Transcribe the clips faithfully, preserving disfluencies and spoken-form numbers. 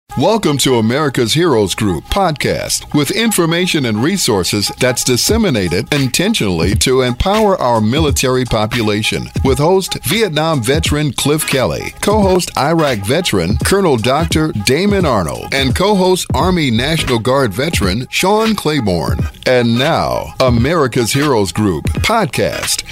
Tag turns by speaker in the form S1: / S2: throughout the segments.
S1: Welcome to America's Heroes Group podcast with information and resources that's disseminated intentionally to empower our military population. With host Vietnam veteran Cliff Kelly, co-host Iraq veteran Colonel Doctor Damon Arnold, and co-host Army National Guard veteran Sean Claiborne. And now, America's Heroes Group podcast.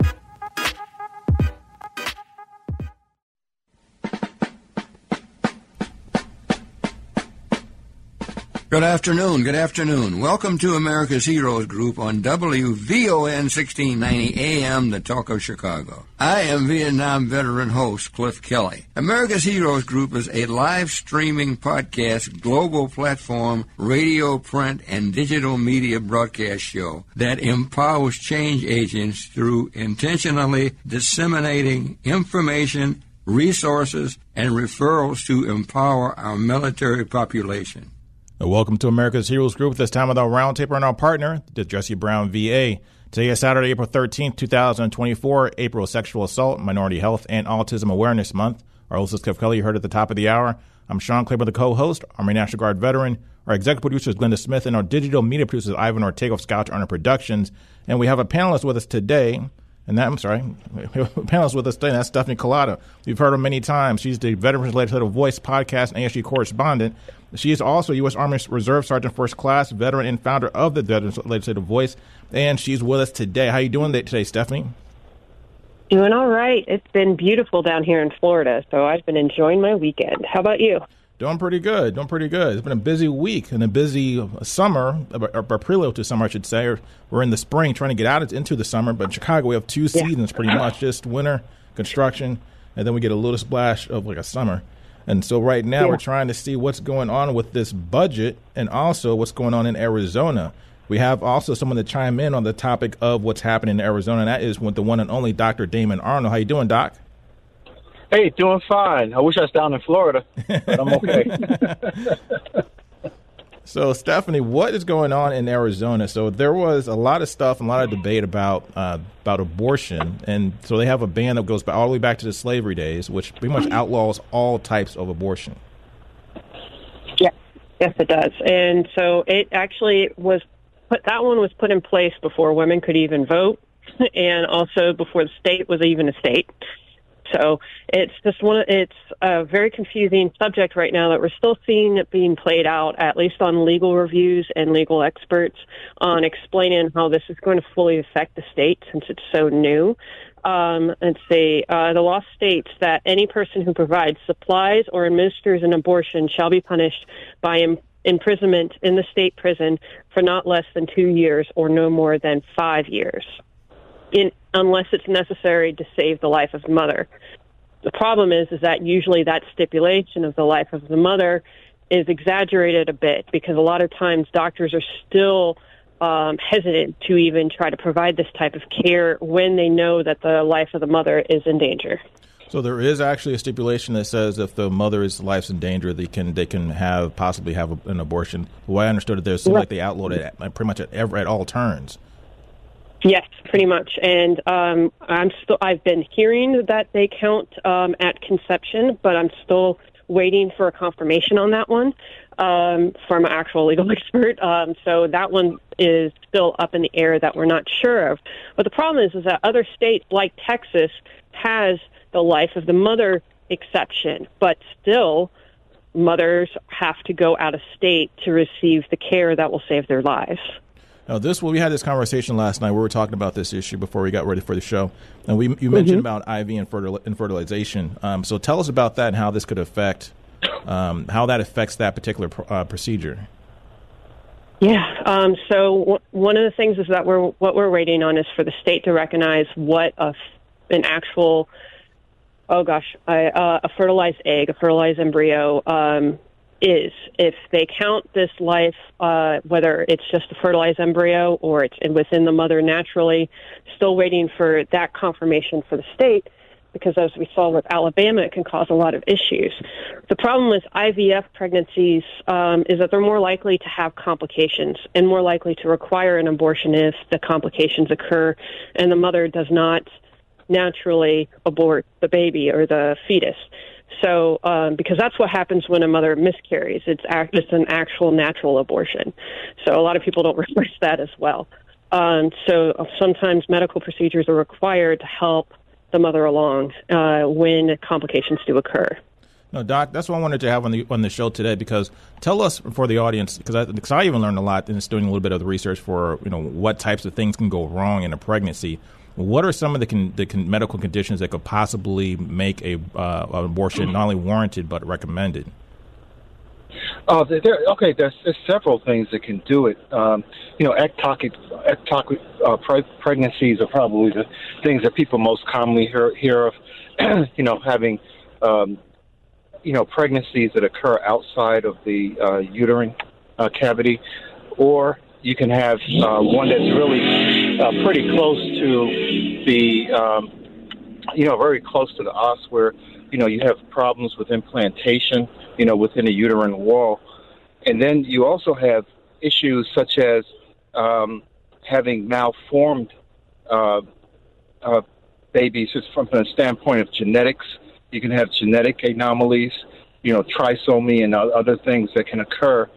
S2: Good afternoon, good afternoon. Welcome to America's Heroes Group on W V O N sixteen ninety A M, the Talk of Chicago. I am Vietnam veteran host Cliff Kelly. America's Heroes Group is a live streaming podcast, global platform, radio, print, and digital media broadcast show that empowers change agents through intentionally disseminating information, resources, and referrals to empower our military population.
S3: Welcome to America's Heroes Group. This time with our roundtable and our partner, the Jesse Brown V A. Today is Saturday, April thirteenth, twenty twenty-four, April Sexual Assault, Minority Health, and Autism Awareness Month. Our host is Cliff Kelly, you heard at the top of the hour. I'm Sean Claiborne, the co-host, Army National Guard veteran. Our executive producer is Glenda Smith, and our digital media producer is Ivan Ortega of Scout Honor Productions. And we have a panelist with us today. And that, I'm sorry, we have a panelist with us today, and that's Stephanie Collada. We've heard her many times. She's the Veterans Legislative Voice podcast and A S G correspondent. She is also U S Army Reserve Sergeant First Class, veteran and founder of the Veterans Legislative Voice, and she's with us today. How are you doing today, Stephanie?
S4: Doing all right. It's been beautiful down here in Florida, so I've been enjoying my weekend. How about you?
S3: Doing pretty good. Doing pretty good. It's been a busy week and a busy summer, or a prelude to summer, I should say. Or we're in the spring trying to get out into the summer, but in Chicago we have two seasons pretty much, just winter, construction, and then we get a little splash of like a summer. And so right now yeah. we're trying to see what's going on with this budget and also what's going on in Arizona. We have also someone to chime in on the topic of what's happening in Arizona, and that is with the one and only Doctor Damon Arnold. How you doing, Doc?
S5: Hey, doing fine. I wish I was down in Florida, but I'm okay.
S3: So, Stephanie, what is going on in Arizona? So there was a lot of stuff and a lot of debate about uh, about abortion. And so they have a ban that goes all the way back to the slavery days, which pretty much outlaws all types of abortion.
S4: Yeah, yes, it does. And so it actually was put, that one was put in place before women could even vote and also before the state was even a state. So it's just one. It's a very confusing subject right now that we're still seeing it being played out, at least on legal reviews and legal experts, on explaining how this is going to fully affect the state since it's so new. Um, let's see. Uh, the law states that any person who provides supplies or administers an abortion shall be punished by im- imprisonment in the state prison for not less than two years or no more than five years. In, unless it's necessary to save the life of the mother. The problem is, is that usually that stipulation of the life of the mother is exaggerated a bit because a lot of times doctors are still um, hesitant to even try to provide this type of care when they know that the life of the mother is in danger.
S3: So there is actually a stipulation that says if the mother's life's in danger, they can they can have possibly have a, an abortion. The way I understood it, there seemed like they outlawed it at, pretty much at, every, at all turns.
S4: Yes, pretty much. And um, I'm still, I've been hearing that they count um, at conception, but I'm still waiting for a confirmation on that one um, from an actual legal expert. Um, so that one is still up in the air that we're not sure of. But the problem is, is that other states like Texas has the life of the mother exception, but still mothers have to go out of state to receive the care that will save their lives.
S3: Now, this we had this conversation last night. We were talking about this issue before we got ready for the show, and we you mm-hmm. mentioned about I V and fertilization. Um, so, tell us about that and how this could affect um, how that affects that particular uh, procedure.
S4: Yeah. Um, so, w- one of the things is that we're what we're waiting on is for the state to recognize what a, an actual oh gosh I, uh, a fertilized egg, a fertilized embryo. Um, is if they count this life, uh, whether it's just a fertilized embryo or it's within the mother naturally, still waiting for that confirmation for the state, because as we saw with Alabama, it can cause a lot of issues. The problem with I V F pregnancies um, is that they're more likely to have complications and more likely to require an abortion if the complications occur and the mother does not naturally abort the baby or the fetus. So, um, because that's what happens when a mother miscarries. It's act, it's an actual natural abortion. So a lot of people don't realize that as well. Um, so sometimes medical procedures are required to help the mother along uh, when complications do occur.
S3: No, Doc, that's what I wanted to have on the on the show today, because tell us for the audience, because I, because I even learned a lot in just doing a little bit of the research for, you know, what types of things can go wrong in a pregnancy. What are some of the, con, the con, medical conditions that could possibly make a uh, an abortion not only warranted but recommended?
S5: Oh, there, there, okay. There's, there's several things that can do it. Um, you know, ectopic, ectopic uh, pre- pregnancies are probably the things that people most commonly hear, hear of. you know, having um, you know pregnancies that occur outside of the uh, uterine uh, cavity, or you can have uh, one that's really uh, pretty close to the, um, you know, very close to the os, where you know you have problems with implantation, you know, within the uterine wall. And then you also have issues such as um, having malformed uh, uh, babies just from the standpoint of genetics. You can have genetic anomalies, you know, trisomy and other things that can occur.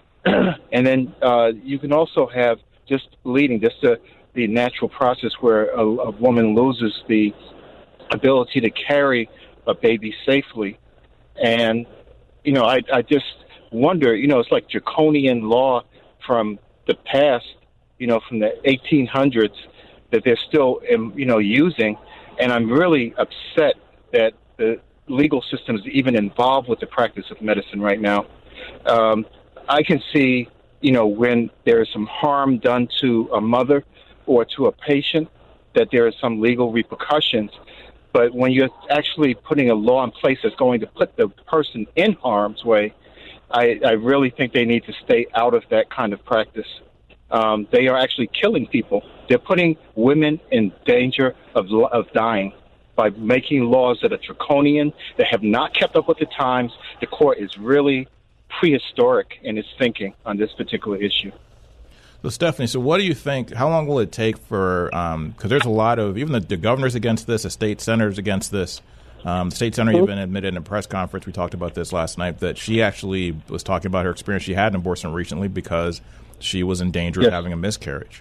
S5: And then uh, you can also have just bleeding, just the, the natural process where a, a woman loses the ability to carry a baby safely. And you know, I, I just wonder, you know, it's like draconian law from the past, you know, from the eighteen hundreds that they're still, you know, using. And I'm really upset that the legal system is even involved with the practice of medicine right now. Um, I can see, you know, when there is some harm done to a mother or to a patient, that there are some legal repercussions. But when you're actually putting a law in place that's going to put the person in harm's way, I, I really think they need to stay out of that kind of practice. Um, they are actually killing people. They're putting women in danger of of dying by making laws that are draconian, that have not kept up with the times. The court is really prehistoric in its thinking on this particular issue.
S3: So, Stephanie, so what do you think, how long will it take for, because um, there's a lot of, even the, the governor's against this, the state senator's against this. Um, the state senator even admitted in a press conference, we talked about this last night, that she actually was talking about her experience. She had an abortion recently because she was in danger yes. of having a miscarriage.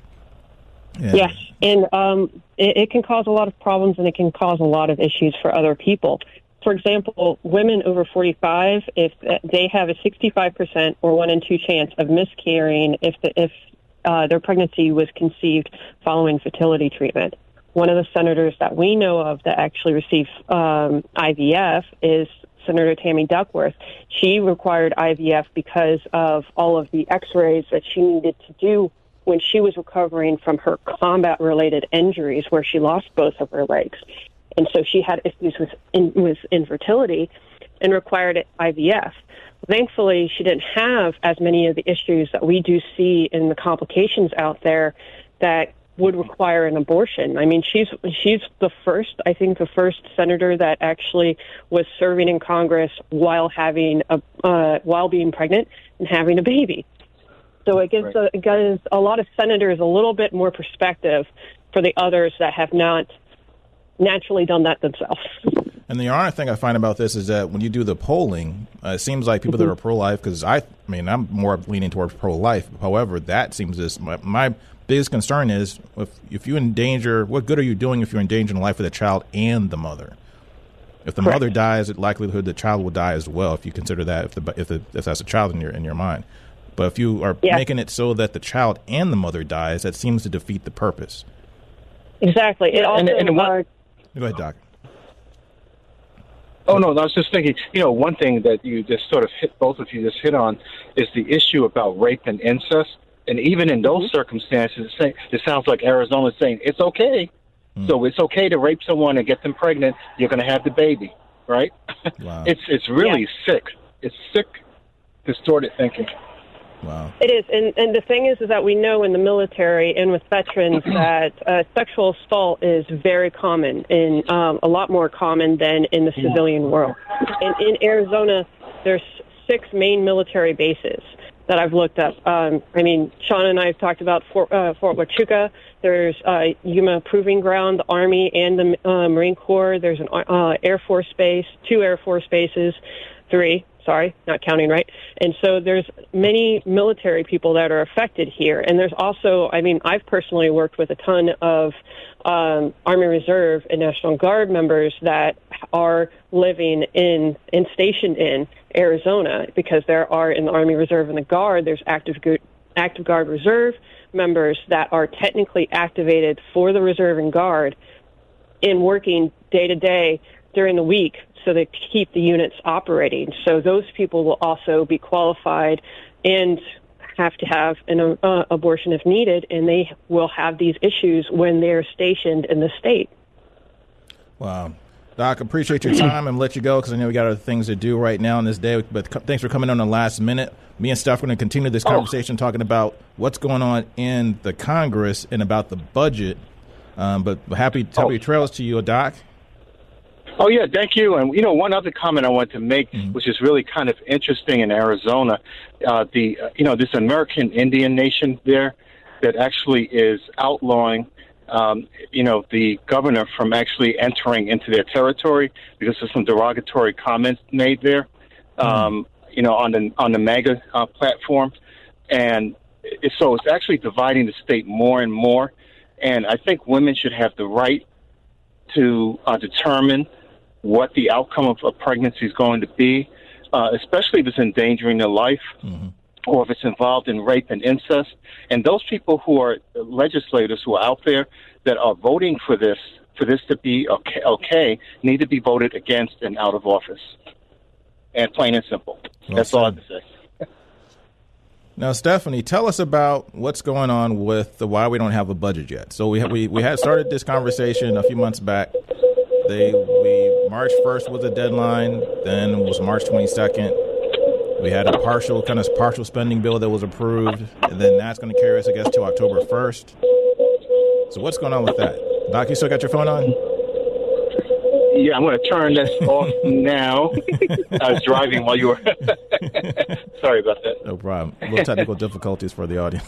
S3: And,
S4: yes, and um, it, it can cause a lot of problems, and it can cause a lot of issues for other people. For example, women over forty-five, if they have a sixty-five percent or one in two chance of miscarrying if the, if uh, their pregnancy was conceived following fertility treatment. One of the senators that we know of that actually received um, I V F is Senator Tammy Duckworth. She required I V F because of all of the x-rays that she needed to do when she was recovering from her combat-related injuries where she lost both of her legs. And so she had issues with, in, with infertility and required I V F. Thankfully, she didn't have as many of the issues that we do see in the complications out there that would require an abortion. I mean, she's she's the first, I think, the first senator that actually was serving in Congress while having a uh, while being pregnant and having a baby. So it gives, a, it gives a lot of senators a little bit more perspective for the others that have not naturally done that themselves.
S3: And the ironic thing I find about this is that when you do the polling, uh, it seems like people mm-hmm. that are pro-life, because I, I mean, I'm more leaning towards pro-life. However, that seems this. My, my biggest concern is if if you endanger, what good are you doing if you're endangering the life of the child and the mother? If the Correct. Mother dies, the likelihood the child will die as well. If you consider that, if the if, the, if that's a child in your in your mind, but if you are yeah. making it so that the child and the mother dies, that seems to defeat the purpose.
S4: Exactly. It also.
S5: And, and what,
S4: uh,
S3: Go ahead, Doc.
S5: Oh, no, I was just thinking, you know, one thing that you just sort of hit, both of you just hit on, is the issue about rape and incest. And even in those mm-hmm. circumstances, it sounds like Arizona is saying it's okay. Mm. So it's okay to rape someone and get them pregnant. You're going to have the baby, right?
S3: Wow.
S5: it's it's really yeah. sick. It's sick, distorted thinking.
S3: Wow.
S4: It is, and, and the thing is, is that we know in the military and with veterans that uh, sexual assault is very common, and um, a lot more common than in the civilian world. And in Arizona, there's six main military bases. that I've looked up. Um, I mean, Sean and I have talked about Fort, uh, Fort Huachuca. There's uh, Yuma Proving Ground, the Army and the uh, Marine Corps. There's an uh, Air Force base, two Air Force bases, three. Sorry, not counting right. And so there's many military people that are affected here. And there's also, I mean, I've personally worked with a ton of um, Army Reserve and National Guard members that are living in and stationed in Arizona, because there are in the Army Reserve and the Guard, there's active active Guard Reserve members that are technically activated for the Reserve and Guard in working day to day during the week, so they keep the units operating. So those people will also be qualified and have to have an uh, abortion if needed, and they will have these issues when they're stationed in the state.
S3: Wow. Doc, appreciate your time and let you go because I know we got other things to do right now in this day. But co- thanks for coming on the last minute. Me and Steph are going to continue this conversation oh. talking about what's going on in the Congress and about the budget. Um, but happy, happy oh. trails to you, Doc.
S5: Oh, yeah, thank you. And, you know, one other comment I want to make, mm-hmm. which is really kind of interesting in Arizona, uh, the, uh, you know, this American Indian nation there that actually is outlawing, um, you know, the governor from actually entering into their territory because of some derogatory comments made there, mm-hmm. um, you know, on the, on the MAGA uh, platform. And it, so it's actually dividing the state more and more. And I think women should have the right to uh, determine what the outcome of a pregnancy is going to be, uh, especially if it's endangering their life mm-hmm. or if it's involved in rape and incest. And those people who are legislators who are out there that are voting for this, for this to be okay, okay need to be voted against and out of office. And plain and simple. Well That's said. all I have to say.
S3: Now, Stephanie, tell us about what's going on with the why we don't have a budget yet. So we we we had started this conversation a few months back. They we March first was the deadline. Then was March twenty-second. We had a partial kind of partial spending bill that was approved, and then that's going to carry us, I guess, to October first. So what's going on with that? Doc, you still got your phone on?
S5: Yeah, I'm going to turn this off now. I was driving while you were. Sorry about that.
S3: No problem. A little technical difficulties for the audience.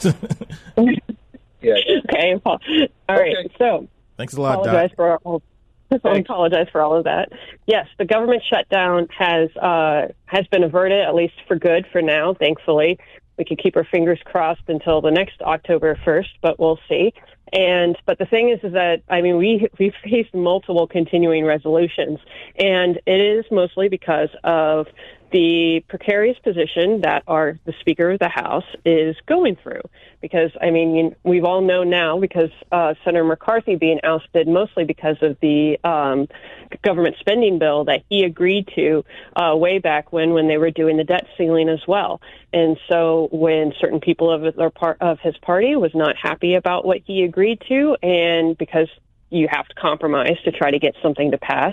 S5: yeah.
S4: Okay. All right. Okay. So,
S3: thanks a lot,
S4: apologize
S3: Doc.
S4: For all, I apologize for all of that. Yes, the government shutdown has uh, has been averted, at least for good, for now. Thankfully, we can keep our fingers crossed until the next October first, but we'll see. And but the thing is, is that I mean, we we faced multiple continuing resolutions, and it is mostly because of the precarious position that our the Speaker of the House is going through. Because I mean, you, we've all known now because uh, Senator McCarthy being ousted, mostly because of the um, government spending bill that he agreed to uh, way back when when they were doing the debt ceiling as well. And so when certain people of their part of his party was not happy about what he agreed to, and because you have to compromise to try to get something to pass,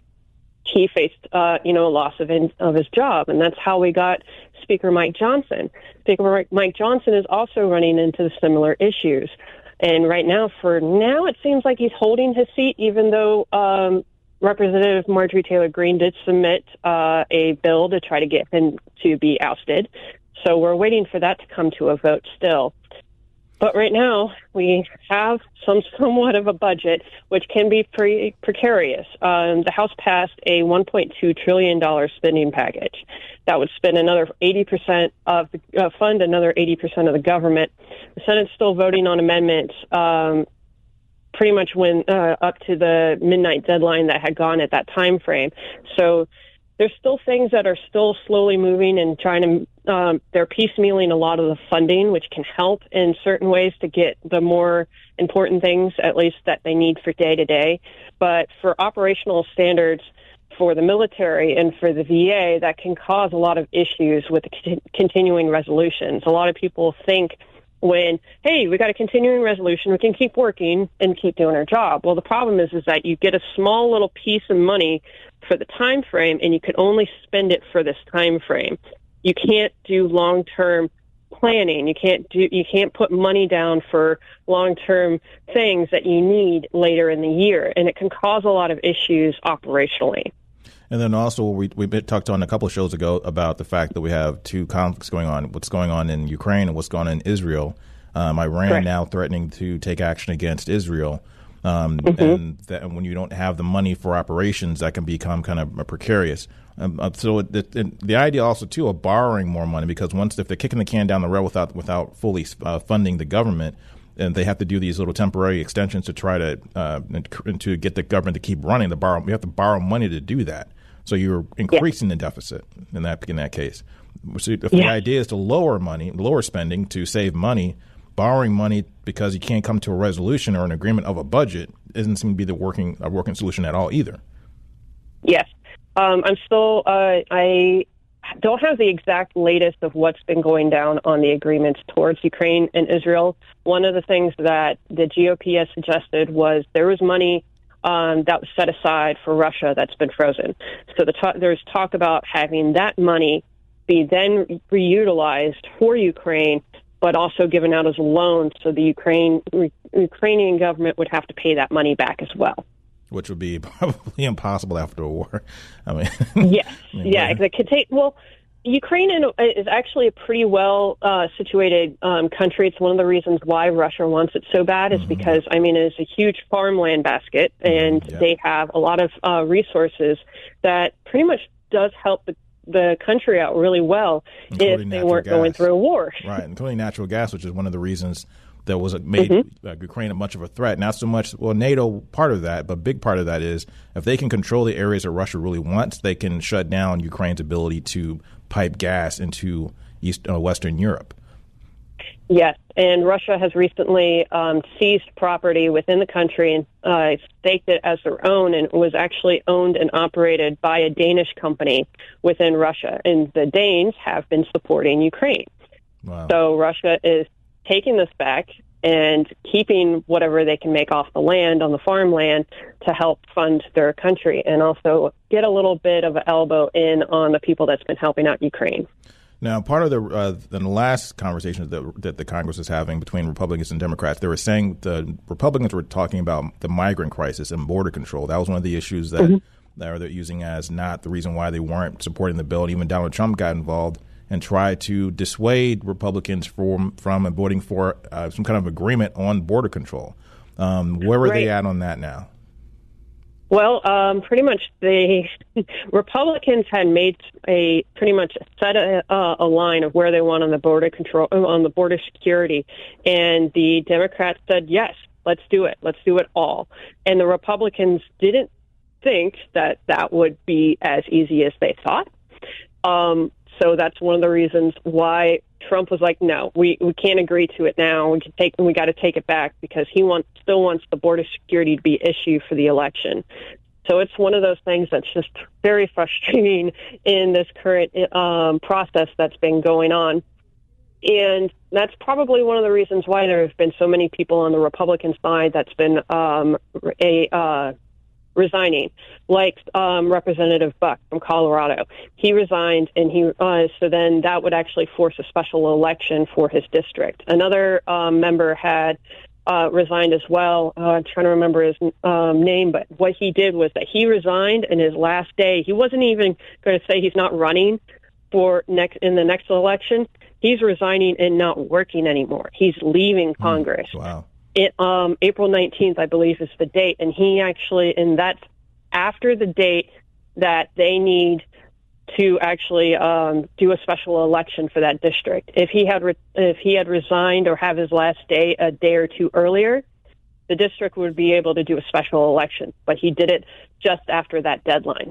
S4: he faced, uh, you know, a loss of in, of his job, and that's how we got Speaker Mike Johnson. Speaker Mike Johnson is also running into similar issues, and right now, for now, it seems like he's holding his seat, even though um, Representative Marjorie Taylor Greene did submit uh, a bill to try to get him to be ousted. So we're waiting for that to come to a vote still. But right now, we have some somewhat of a budget, which can be pre- precarious. Um, the House passed a one point two trillion dollars spending package. That would spend another eighty percent of the uh, fund, another eighty percent of the government. The Senate's still voting on amendments um, pretty much when uh, up to the midnight deadline that had gone at that time frame. So there's still things that are still slowly moving and trying to, um, they're piecemealing a lot of the funding, which can help in certain ways to get the more important things, at least that they need for day to day. But for operational standards for the military and for the V A, that can cause a lot of issues with the con- continuing resolutions. A lot of people think when, hey, we got a continuing resolution, we can keep working and keep doing our job. Well, the problem is, is that you get a small little piece of money for the time frame, and you can only spend it for this time frame. You can't do long-term planning. You can't do. You can't put money down for long-term things that you need later in the year, and it can cause a lot of issues operationally.
S3: And then also we we talked on a couple of shows ago about the fact that we have two conflicts going on, what's going on in Ukraine and what's going on in Israel. Um, Iran Correct. Now threatening to take action against Israel. Um, mm-hmm. And that when you don't have the money for operations, that can become kind of precarious. Um, so it, it, the idea also, too, of borrowing more money, because once if they're kicking the can down the road without without fully uh, funding the government, and they have to do these little temporary extensions to try to uh, and to get the government to keep running. To borrow, you have to borrow money to do that. So you're increasing yeah. the deficit in that in that case. So if yeah. the idea is to lower money, lower spending to save money, borrowing money because you can't come to a resolution or an agreement of a budget doesn't seem to be the working a working solution at all either.
S4: Yes. Um, I'm still, uh, I don't have the exact latest of what's been going down on the agreements towards Ukraine and Israel. One of the things that the G O P has suggested was there was money um, that was set aside for Russia that's been frozen. So the ta- there's talk about having that money be then reutilized for Ukraine, but also given out as a loan, so the Ukraine re- Ukrainian government would have to pay that money back as well.
S3: Which would be probably impossible after a war. I mean,
S4: yes, I mean, yeah, it could take. Well, Ukraine is actually a pretty well uh, situated um, country. It's one of the reasons why Russia wants it so bad is mm-hmm. because, I mean, it's a huge farmland basket, and mm-hmm. yeah. they have a lot of uh, resources that pretty much does help the the country out really well including if they weren't gas. going through a war.
S3: Right, including natural gas, which is one of the reasons that was made mm-hmm. uh, Ukraine a much of a threat. Not so much, well, NATO part of that, but big part of that is if they can control the areas that Russia really wants, they can shut down Ukraine's ability to pipe gas into East uh, Western Europe.
S4: Yes, and Russia has recently um, seized property within the country and uh, staked it as their own, and it was actually owned and operated by a Danish company within Russia. And the Danes have been supporting Ukraine. Wow. So Russia is taking this back and keeping whatever they can make off the land on the farmland to help fund their country and also get a little bit of an elbow in on the people that's been helping out Ukraine.
S3: Now, part of the uh, the last conversations that, that the Congress is having between Republicans and Democrats, they were saying the Republicans were talking about the migrant crisis and border control. That was one of the issues that, mm-hmm. that they're using as not the reason why they weren't supporting the bill. And even Donald Trump got involved and tried to dissuade Republicans from from voting for uh, some kind of agreement on border control. Um, where were right. they at on that now?
S4: Well, um, pretty much the Republicans had made a pretty much set a, uh, a line of where they want on the border control, on the border security, and the Democrats said, yes, let's do it. Let's do it all. And the Republicans didn't think that that would be as easy as they thought. Um, so that's one of the reasons why Trump was like, no, we, we can't agree to it now. We can take, we got to take it back because he wants, still wants the border security to be issue for the election. So it's one of those things that's just very frustrating in this current um, process that's been going on. And that's probably one of the reasons why there have been so many people on the Republican side that's been um, a uh, resigning, like um, Representative Buck from Colorado. He resigned, and he uh, so then that would actually force a special election for his district. Another um, member had uh, resigned as well. Uh, I'm trying to remember his um, name, but what he did was that he resigned, and his last day, he wasn't even going to say he's not running for next in the next election. He's resigning and not working anymore. He's leaving Congress.
S3: Mm, wow.
S4: It, um, April nineteenth, I believe, is the date, and he actually, and that's after the date that they need to actually um, do a special election for that district. If he had re- if he had resigned or have his last day a day or two earlier, the district would be able to do a special election. But he did it just after that deadline.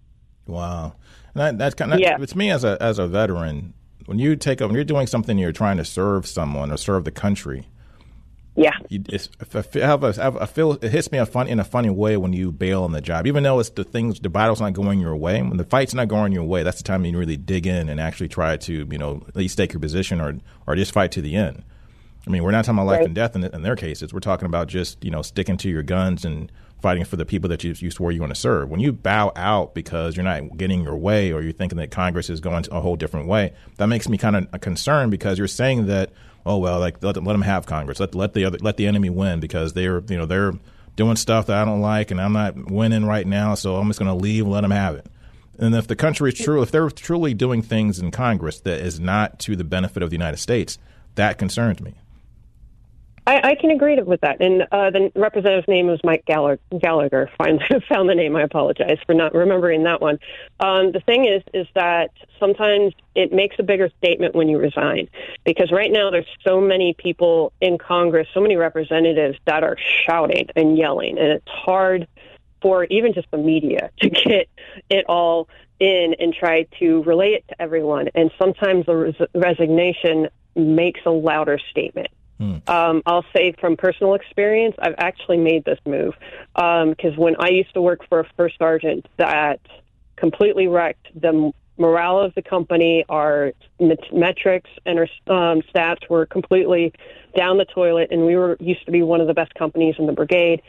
S3: Wow, and that, that's kind of yeah. It's me as a as a veteran. When you take when you're doing something, you're trying to serve someone or serve the country.
S4: Yeah,
S3: it's, I have a, I feel it hits me a fun, in a funny way when you bail on the job, even though it's the things, the battle's not going your way. When the fight's not going your way, that's the time you really dig in and actually try to, you know, at least take your position or or just fight to the end. I mean, we're not talking about life right. and death in, in their cases. We're talking about just, you know, sticking to your guns and fighting for the people that you, you swore you want to serve. When you bow out because you're not getting your way or you're thinking that Congress is going a whole different way, that makes me kind of concerned because you're saying that, oh, well, like let, let them have Congress. Let let the other let the enemy win because they're you know they're doing stuff that I don't like and I'm not winning right now, so I'm just going to leave and let them have it. And if the country is true, if they're truly doing things in Congress that is not to the benefit of the United States, that concerns me.
S4: I, I can agree with that. And uh, the representative's name was Mike Gallagher. Gallagher. Finally found the name. I apologize for not remembering that one. Um, the thing is, is that sometimes it makes a bigger statement when you resign, because right now there's so many people in Congress, so many representatives that are shouting and yelling, and it's hard for even just the media to get it all in and try to relay it to everyone. And sometimes the res- resignation makes a louder statement. Hmm. Um, I'll say from personal experience, I've actually made this move because um, when I used to work for a first sergeant that completely wrecked the morale of the company, our met- metrics and our um, stats were completely down the toilet, and we were used to be one of the best companies in the brigade.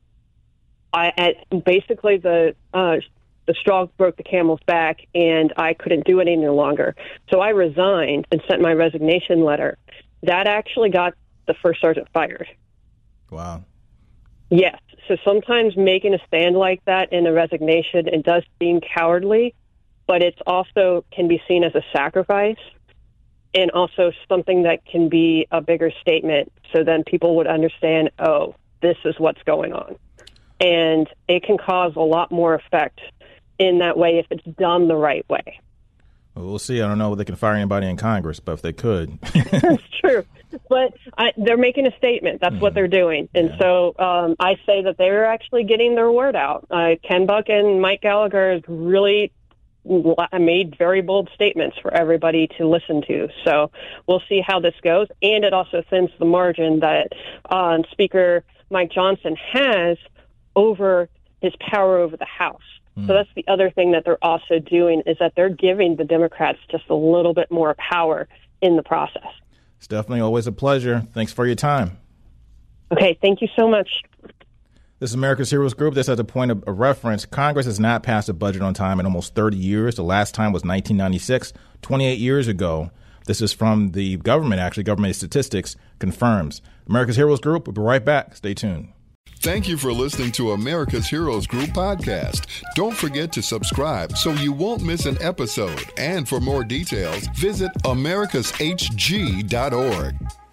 S4: I at basically the uh, the straw broke the camel's back, and I couldn't do it any longer. So I resigned and sent my resignation letter. That actually got the first sergeant fired.
S3: Wow.
S4: Yes. So sometimes making a stand like that in a resignation, it does seem cowardly, but it's also can be seen as a sacrifice and also something that can be a bigger statement. So then people would understand, oh, this is what's going on. And it can cause a lot more effect in that way if it's done the right way.
S3: Well, we'll see. I don't know if they can fire anybody in Congress, but if they could.
S4: That's true. But I, they're making a statement. That's mm-hmm. what they're doing. And yeah. so um, I say that they're actually getting their word out. Uh, Ken Buck and Mike Gallagher has really made very bold statements for everybody to listen to. So we'll see how this goes. And it also thins the margin that uh, Speaker Mike Johnson has over his power over the House. So that's the other thing that they're also doing is that they're giving the Democrats just a little bit more power in the process.
S3: It's definitely always a pleasure. Thanks for your time.
S4: Okay, thank you so much.
S3: This is America's Heroes Group. This has a point of, of reference. Congress has not passed a budget on time in almost thirty years. The last time was nineteen ninety-six, twenty-eight years ago. This is from the government, actually. Government statistics confirms. America's Heroes Group. We'll be right back. Stay tuned.
S1: Thank you for listening to America's Heroes Group podcast. Don't forget to subscribe so you won't miss an episode. And for more details, visit americas h g dot org.